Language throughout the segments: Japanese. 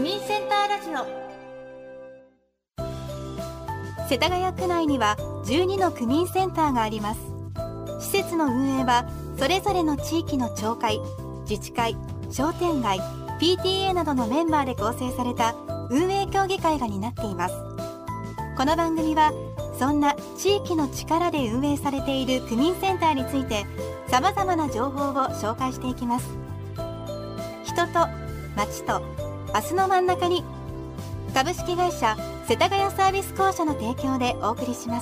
民センターラジオ。世田谷区内には12の区民センターがあります。施設の運営はそれぞれの地域の町会、自治会、商店街、PTA などのメンバーで構成された運営協議会が担っています。この番組はそんな地域の力で運営されている区民センターについてさまざまな情報を紹介していきます。人と町と明日の真ん中に、株式会社世田谷サービス公社の提供でお送りします。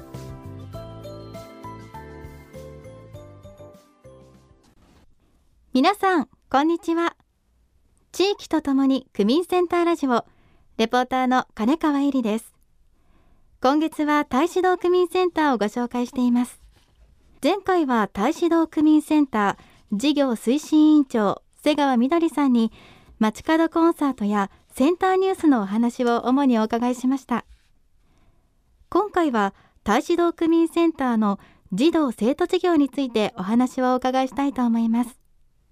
皆さんこんにちは。地域とともに区民センターラジオ、レポーターの金川恵里です。今月は太子堂区民センターをご紹介しています。前回は太子堂区民センター事業推進委員長瀬川みどりさんに街角コンサートやセンターニュースのお話を主にお伺いしました。今回は太子堂区民センターの児童生徒事業についてお話をお伺いしたいと思います。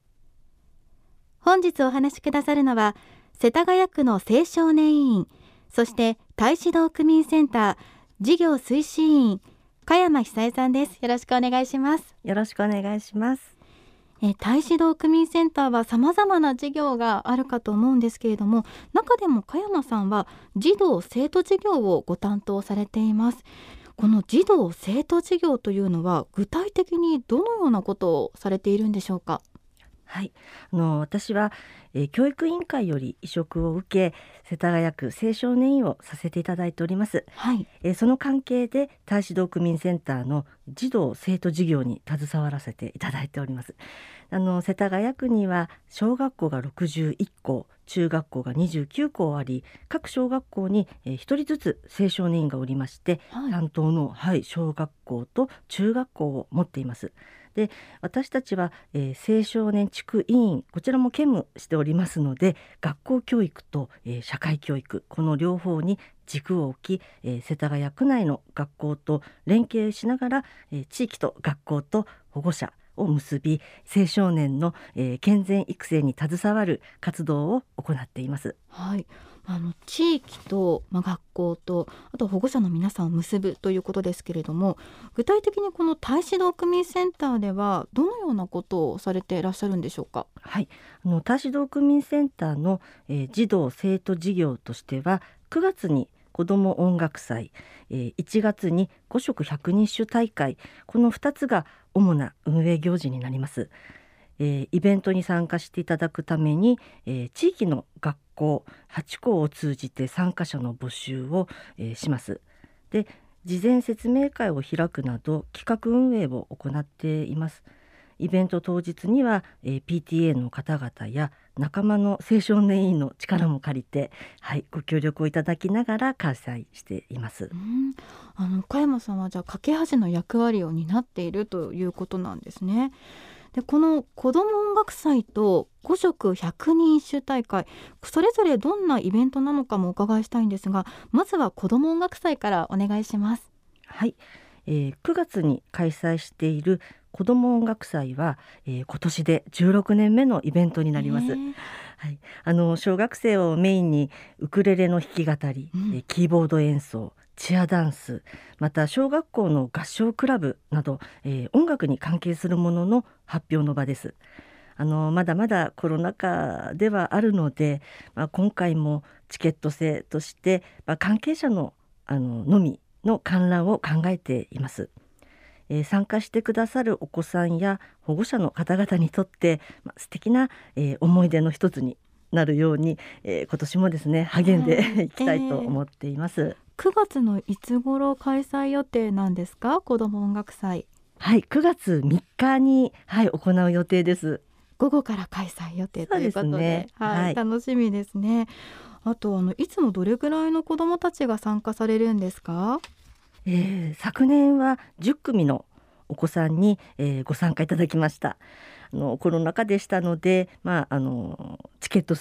本日お話しくださるのは世田谷区の青少年委員、そして太子堂区民センター事業推進委員加山久恵さんです。よろしくお願いします。 よろしくお願いします。 太子堂区民センターはさまざまな事業があるかと思うんですけれども、中でも加山さんは児童生徒事業をご担当されています。この児童生徒事業というのは具体的にどのようなことをされているんでしょうか？ はい、私は、教育委員会より委嘱を受け世田谷区青少年院をさせていただいております。 はい。 その関係で太子堂区民センターの児童生徒事業に携わらせていただいております。世田谷区には小学校が61校、中学校が29校あり、各小学校に1人ずつ青少年院がおりまして、 はい、 担当の、小学校と中学校を持っています。で、私たちは、青少年地区委員、こちらも兼務しておりますので、学校教育と、社会教育、この両方に軸を置き、世田谷区内の学校と連携しながら、地域と学校と保護者を結び、青少年の、健全育成に携わる活動を行っています。 はい、地域と、学校とあと保護者の皆さんを結ぶということですけれども、具体的にこの太子堂区民センターではどのようなことをされていらっしゃるんでしょうか？ はい、太子堂区民センターの、児童生徒事業としては、9月に子ども音楽祭、1月に5色百人種大会、この2つが主な運営行事になります。イベントに参加していただくために、地域の学校8校を通じて参加者の募集を、します。で、事前説明会を開くなど企画運営を行っています。イベント当日には、PTA の方々や仲間の青少年委員の力も借りて、ご協力をいただきながら開催しています。 加山さんはじゃあ架け橋の役割を担っているということなんですね。で、この子ども音楽祭と5色百人種大会、それぞれどんなイベントなのかもお伺いしたいんですが、まずは子ども音楽祭からお願いします。 はい、9月に開催している子ども音楽祭は、今年で16年目のイベントになります。小学生をメインにウクレレの弾き語り、キーボード演奏、チアダンス、また小学校の合唱クラブなど、音楽に関係するものの発表の場です。まだまだコロナ禍ではあるので、今回もチケット制として、関係者の、のみの観覧を考えています。参加してくださるお子さんや保護者の方々にとって、素敵な、思い出の一つになるように、今年もですね励んでいきたいと思っています。 9月のいつ頃開催予定なんですか？子ども音楽祭。 はい、9月3日に、行う予定です。 午後から開催予定ということ で、楽しみですね。あといつもどれぐらいの子どもたちが参加されるんですか？ 昨年は10組のお子さんに、ご参加いただきました。コロナ禍でしたので、チケット制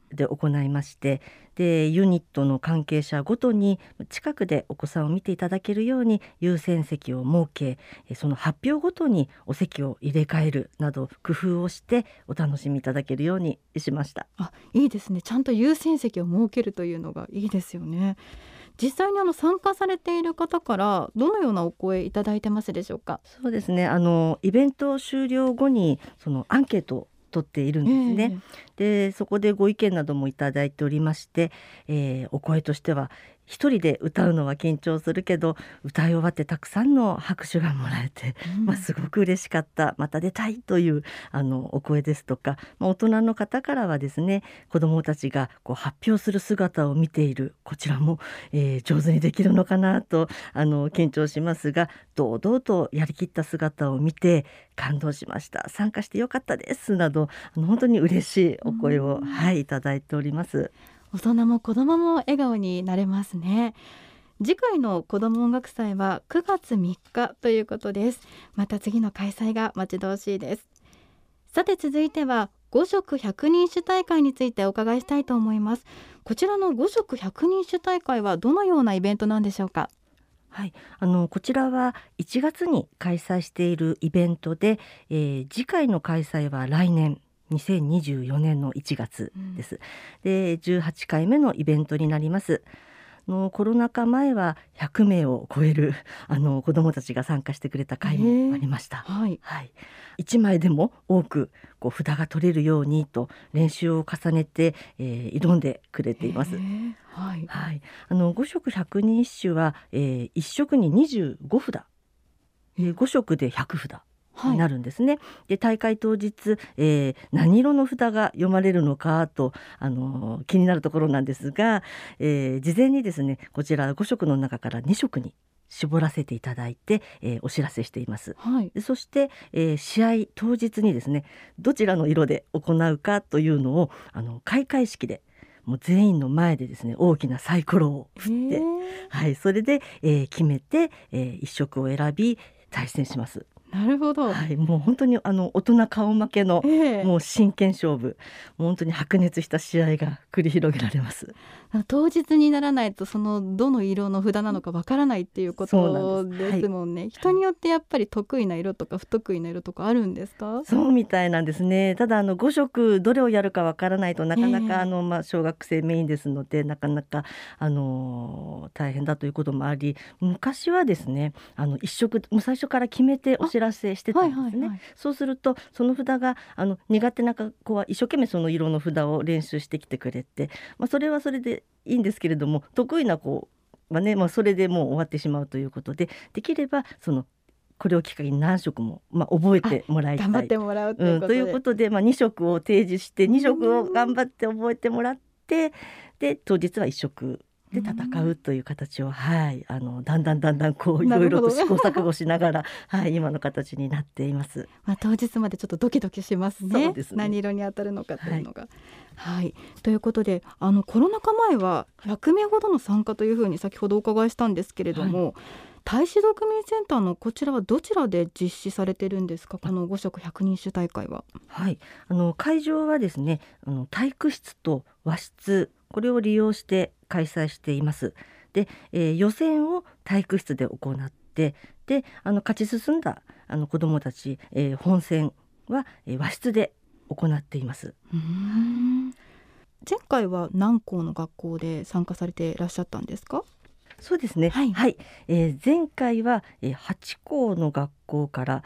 で行いまして、でユニットの関係者ごとに近くでお子さんを見ていただけるように優先席を設け、その発表ごとにお席を入れ替えるなど工夫をしてお楽しみいただけるようにしました。 いいですね。ちゃんと優先席を設けるというのがいいですよね。実際に参加されている方からどのようなお声いただいてますでしょうか？ そうですね、イベント終了後にそのアンケートを取っているんですね。でそこでご意見などもいただいておりまして、お声としては一人で歌うのは緊張するけど歌い終わってたくさんの拍手がもらえて、すごく嬉しかった、また出たいというお声ですとか、大人の方からはですね、子どもたちがこう発表する姿を見ているこちらも、上手にできるのかなと緊張しますが、堂々とやりきった姿を見て感動しました、参加してよかったですなど本当に嬉しいお声を、いただいております。 大人も子どもも笑顔になれますね。次回の子ども音楽祭は9月3日ということです。また次の開催が待ち遠しいです。さて続いては5色100人一首大会についてお伺いしたいと思います。こちらの5色100人一首大会はどのようなイベントなんでしょうか？ はい、こちらは1月に開催しているイベントで、次回の開催は来年2024年の1月です。で18回目のイベントになります。コロナ禍前は100名を超える子どもたちが参加してくれた会もありました。1枚でも多くこう札が取れるようにと練習を重ねて、挑んでくれています。5色100人一首は、1色に25札、5色で100札になるんですね。で大会当日、何色の札が読まれるのかと気になるところなんですが、事前にですねこちら5色の中から2色に絞らせていただいて、お知らせしています。でそして、試合当日にですねどちらの色で行うかというのを開会式でもう全員の前でですね大きなサイコロを振って、それで、決めて、1色を選び対戦します。 なるほど、 もう本当に大人顔負けの、もう真剣勝負、もう本当に白熱した試合が繰り広げられます。 当日にならないとそのどの色の札なのかわからないっていうことですもんね。人によってやっぱり得意な色とか不得意な色とかあるんですか？ そうみたいなんですね。ただ5色どれをやるかわからないとなかなか小学生メインですのでなかなか大変だということもあり、昔はですね一色もう最初から決めてお知らせしてたんですね。そうするとその札が苦手な子は一生懸命その色の札を練習してきてくれて、それはそれでいいんですけれども、得意な子はね、それでもう終わってしまうということで、できればこれをきっかけに何色も、覚えてもらいたい、 頑張ってもらうということで、 ということで、2色を提示して2色を頑張って覚えてもらって、で当日は1色で戦うという形を、だんだんこういろいろと試行錯誤しながら今の形になっています。 当日までちょっとドキドキしますね。そうですね、何色に当たるのかというのが、ということでコロナ禍前は100名ほどの参加というふうに先ほどお伺いしたんですけれども、太子堂区民センターのこちらはどちらで実施されてるんですか？この5色100人一首大会は。 会場はですね体育室と和室、これを利用して開催しています。で、予選を体育室で行って、で勝ち進んだ子どもたち、本戦は、和室で行っています。 前回は何校の学校で参加されていらっしゃったんですか？ そうですね、前回は8校の学校から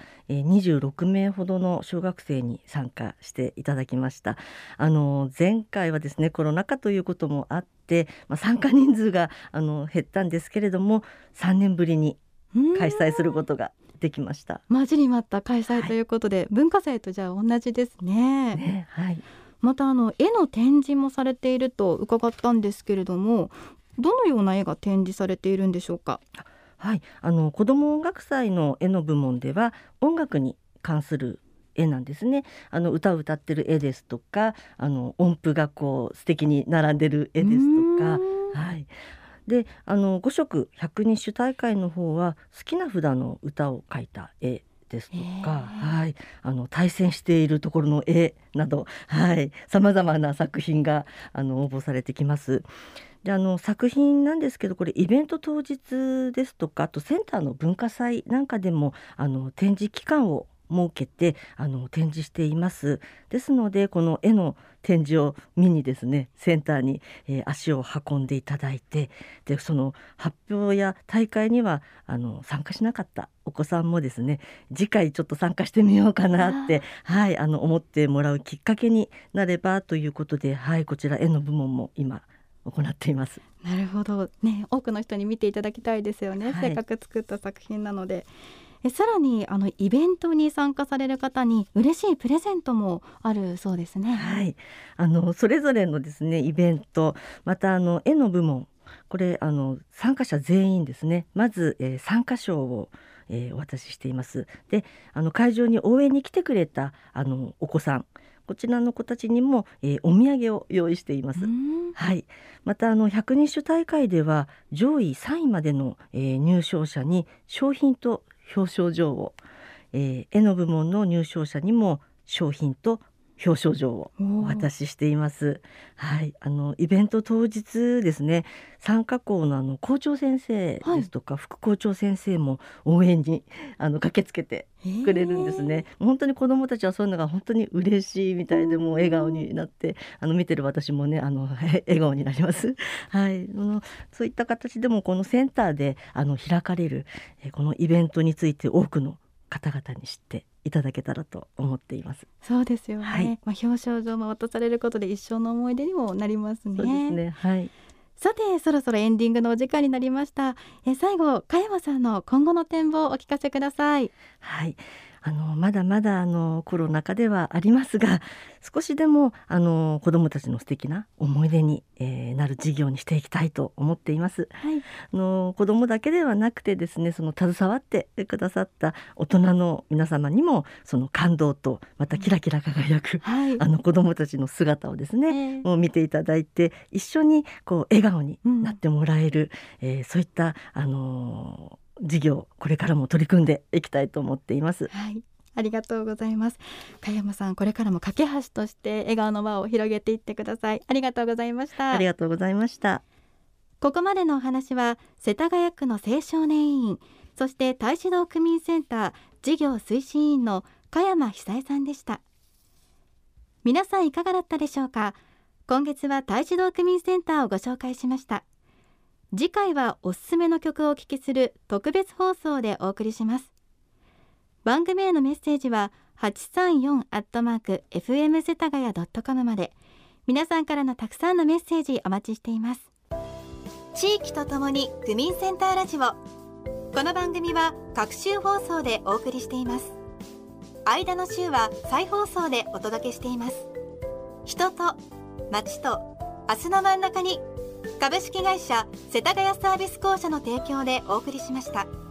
26名ほどの小学生に参加していただきました。前回はですねコロナ禍ということもあって、参加人数が減ったんですけれども3年ぶりに開催することができました。 待ちに待った開催ということで、文化祭とじゃあ同じですね。また絵の展示もされていると伺ったんですけれども、どのような絵が展示されているんでしょうか？ 子ども音楽祭の絵の部門では音楽に関する絵なんですね。歌を歌ってる絵ですとか音符がこう素敵に並んでる絵ですとか、で5色100人一首大会の方は好きな札の歌を描いた絵ですとか、対戦しているところの絵など、様々な作品が応募されてきます。で作品なんですけど、これイベント当日ですとか、あとセンターの文化祭なんかでも展示期間を設けて展示しています。ですのでこの絵の展示を見にですね、センターに、足を運んでいただいて、でその発表や大会には参加しなかったお子さんもですね、次回ちょっと参加してみようかなって、思ってもらうきっかけになればということで、こちら絵の部門も今行っています。 なるほどね、多くの人に見ていただきたいですよね、せっかく作った作品なので。さらにイベントに参加される方に嬉しいプレゼントもあるそうですね。 それぞれのですねイベント、また絵の部門、これ参加者全員ですね、まず、参加賞をお渡ししています。で会場に応援に来てくれたお子さん、こちらの子たちにも、お土産を用意しています。また百人一首大会では上位3位までの、入賞者に賞品と表彰状を、絵の部門の入賞者にも賞品と表彰状をお渡ししています。イベント当日ですね、参加校の校長先生ですとか、副校長先生も応援に駆けつけてくれるんですね。本当に子どもたちはそういうのが本当に嬉しいみたいで、もう笑顔になって見てる私もね笑顔になります。そういった形でもこのセンターで開かれる、このイベントについて多くの方々に知っていただけたらと思っています。 そうですよね、表彰状も渡されることで一生の思い出にもなりますね。 そうですね。 さてそろそろエンディングのお時間になりました。最後、加山さんの今後の展望をお聞かせください。 まだまだコロナ禍ではありますが、少しでも子どもたちの素敵な思い出に、なる事業にしていきたいと思っています。子どもだけではなくてですね、その携わってくださった大人の皆様にもその感動とまたキラキラ輝く、子どもたちの姿をですね、もう見ていただいて、一緒に笑顔になってもらえる、そういった事業、これからも取り組んでいきたいと思っています。 ありがとうございます。加山さん、これからも架け橋として笑顔の輪を広げていってください。ありがとうございました。 ありがとうございました。 ここまでのお話は世田谷区の青少年委員、そして太子堂区民センター事業推進委員の加山久恵さんでした。皆さんいかがだったでしょうか。今月は太子堂区民センターをご紹介しました。次回はおすすめの曲をお聴きする特別放送でお送りします。番組へのメッセージは 834@fm 世田谷.com まで。皆さんからのたくさんのメッセージお待ちしています。 地域とともに区民センターラジオ、この番組は各週放送でお送りしています。間の週は再放送でお届けしています。人と街と明日の真ん中に、株式会社世田谷サービス公社の提供でお送りしました。